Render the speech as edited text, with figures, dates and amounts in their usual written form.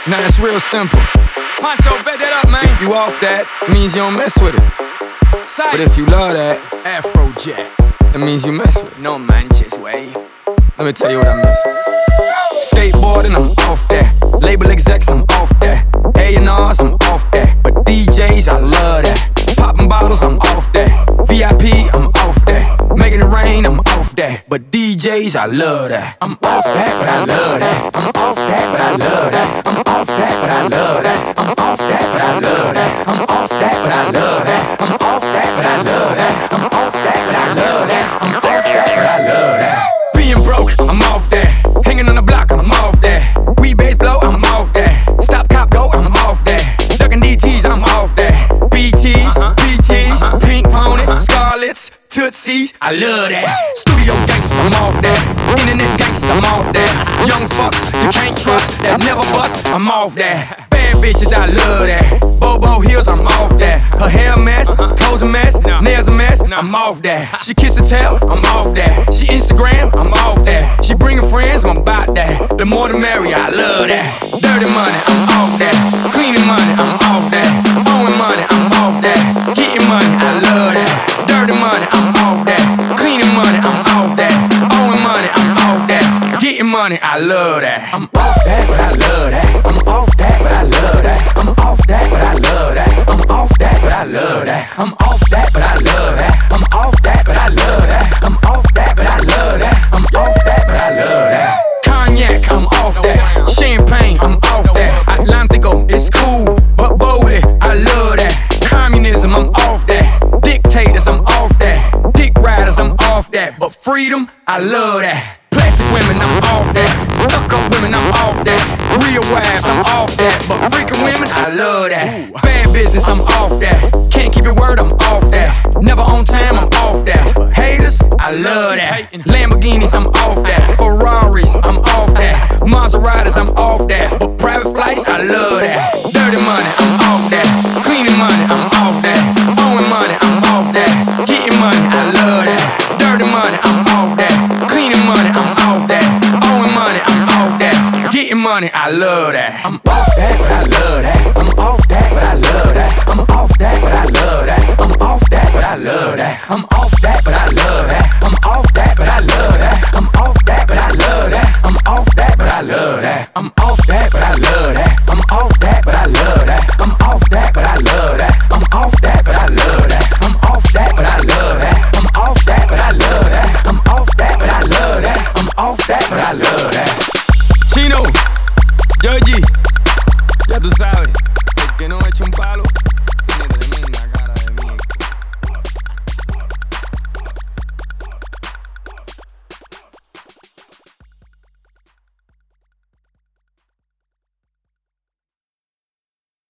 Now it's real simple. Pancho, bet that up, man. If you off that, means you don't mess with it. But if you love that, Afrojack, it means you mess with it. no manches way. Let me tell you what I mess with. Skateboarding, I'm off that. Label execs, I'm off that. A&Rs, I'm off that. But DJs, I love that. Popping bottles, I'm off that. VIP, I'm off that. Making it rain, I'm off that. But DJs, I love that. I'm off that, but I love that. I'm off that, but I love that. I'm off that, but I love that. I'm off that, but I love that. I'm off that, but I love that. I'm off that, but I love that. I'm off that, but I love that. I'm off that, but I love that. Being broke, I'm off that. Hanging on the block, I'm off that. We bass blow, I'm off that. Stop, cop, go, I'm off that. Ducking DTs, I'm off that. BTs, PTs, Pink Pony, Scarlets, Tootsies, I love that. Studio gangsters, I'm off that. Internet gangsters, I'm off that. Young fucks, you can't trust, that never bust, I'm off that. Bad bitches, I love that. Bobo heels, I'm off that. Her hair a mess, clothes a mess, nails a mess, I'm off that. She kiss her tail, I'm off that. She Instagram, I'm off that. She bringing friends, I'm about that. The more the merrier, I love that. Dirty money, I'm off that. Cleaning money, I'm off that. Owing money, I'm off that. Getting money, I love that. Dirty money, I'm off that. Cleaning money, I'm off that. Owing money, I'm off that. Getting money, I love that. I'm off that, but I love that. I'm off that, but I love that. I'm off that, but I love that. I'm off that, but I love that. I'm off that, but I love that. I'm off that, but I love that. I'm off that, but I love that. I'm off that, but I love that. Cognac, I'm off that. Champagne, I'm off that. Atlantico, it's cool, but boldly, I love that. Communism, I'm off that. Dictators, I'm off that. Dick riders, I'm off that. But freedom, I love that. Plastic women, I'm off that. Stuck up women, I'm off that. Real wives, I'm off that. But freaking women, I love that. Bad business, I'm off that. Can't keep your word, I'm off that. Never on time, I'm off that. Haters, I love that. Lamborghinis, I'm off that. Ferraris, I'm off that. Maseratis, I'm off that. But private flights, I love that. Dirty money, I'm off that. Cleaning money, I'm off that. Owing money, I'm off that. Getting money, I love that. Dirty money, I'm off that. Cleaning money, I'm off that. Owing money, I'm off that. Getting money, I love that. I'm off that, but I love that. I'm off that, but I love that. I'm off that, but I love that. I'm off that, but I love that. I'm off that, but I love that. I'm off that, but I love that. I'm off that, but I love that. I'm off that, but I love that. I'm off that, but I love that. I'm off that, but I love that. I'm off that, but I love that. I'm off that, but I love that. I'm off that, but I love that. I'm off that, but I love that. I'm off that, but I love that. I'm off that, but I love that. Chino, Georgie, ya tú sabes, el que no echa un palo